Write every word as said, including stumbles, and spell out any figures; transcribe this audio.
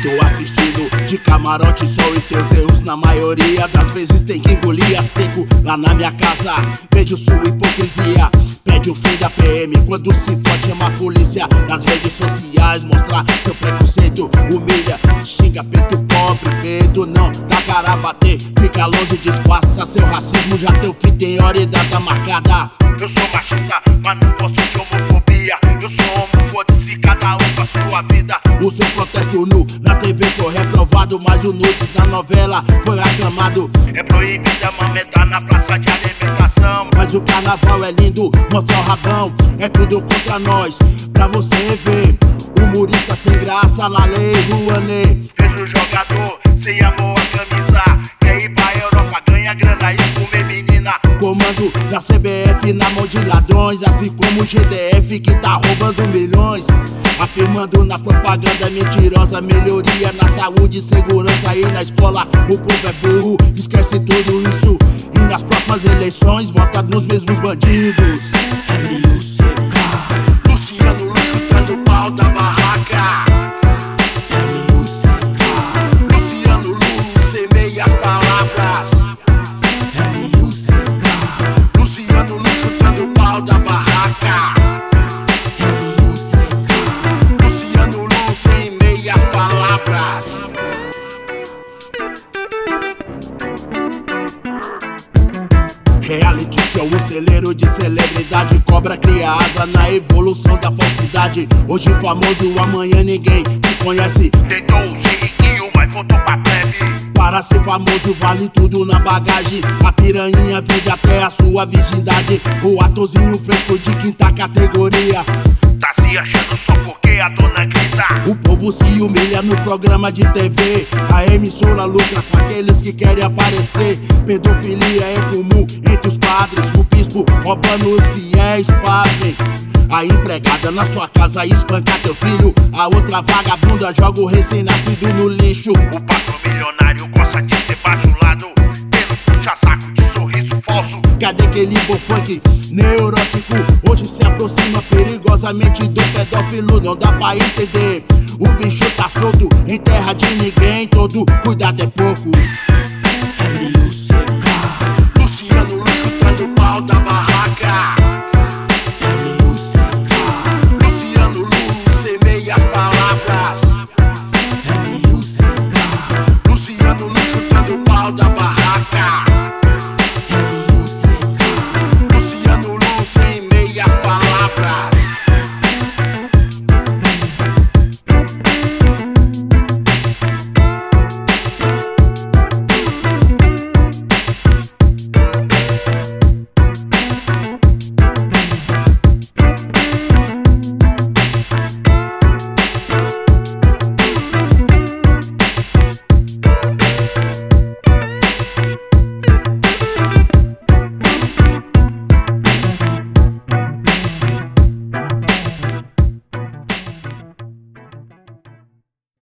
Tô assistindo de camarote, sol e teus erros na maioria das vezes tem que engolir a seco. Lá na minha casa vejo sua hipocrisia, pede o fim da P M quando se fode chama a polícia. Nas redes sociais mostrar seu preconceito, humilha, xinga peito pobre, medo não dá cara a bater, fica longe, disfarça seu racismo, já teu fim tem hora e data marcada. Eu sou machista, mas não gosto de homofobia. Eu sou homo, foda-se, cada um com a sua vida. O seu protesto nu na T V foi reprovado, mas o nudes na novela foi aclamado. É proibida mameta na praça de alimentação, mas o carnaval é lindo, mostra o rabão. É tudo contra nós, pra você ver. Humorista sem graça na lei Rouanet. Vejo o jogador sem amor a camisa, quer ir pra Europa, ganha grana e comer menina. Comando da C B F na mão de ladrões, assim como o G D F que tá roubando milhões. Afirmando na propaganda mentirosa melhoria na saúde, segurança e na escola. O povo é burro, esquece tudo isso e nas próximas eleições vota nos mesmos bandidos. L U C K, Luciano Lu chutando o pau da barraca. L U C K, Luciano Lu semeia as palavras. L U C K, Luciano Lu chutando o pau da barraca. L U C K, Luciano Lu semeia as palavras. Reality show, um celeiro de celebridade, cobra cria asa na evolução da falsidade. Hoje famoso, amanhã ninguém te conhece. Tentou ser riquinho, mas voltou pra plebe. Para ser famoso vale tudo na bagagem. A piranha vende até a sua virgindade. O atorzinho fresco de quinta categoria tá se achando só porque a dona grita. O povo se humilha no programa de T V. A emissora lucra com aqueles que querem aparecer. Pedofilia é comum entre os padres. O bispo roubando os fiéis, pasmem. A empregada na sua casa espanca teu filho. A outra vagabunda joga o recém-nascido no lixo. O patrão milionário gosta de ser bajulado pelo puxa-saco de sorriso falso. Cadê aquele bofunk neurótico? Hoje se aproxima perigosamente do pedófilo. Não dá pra entender, o bicho tá solto em terra de ninguém. Todo cuidado é pouco. L U C K, Luciano Lu chutando o pau da barraca. L U C K, Luciano Lu semeia as palavras. L U C K, Luciano Lu chutando o pau da barraca.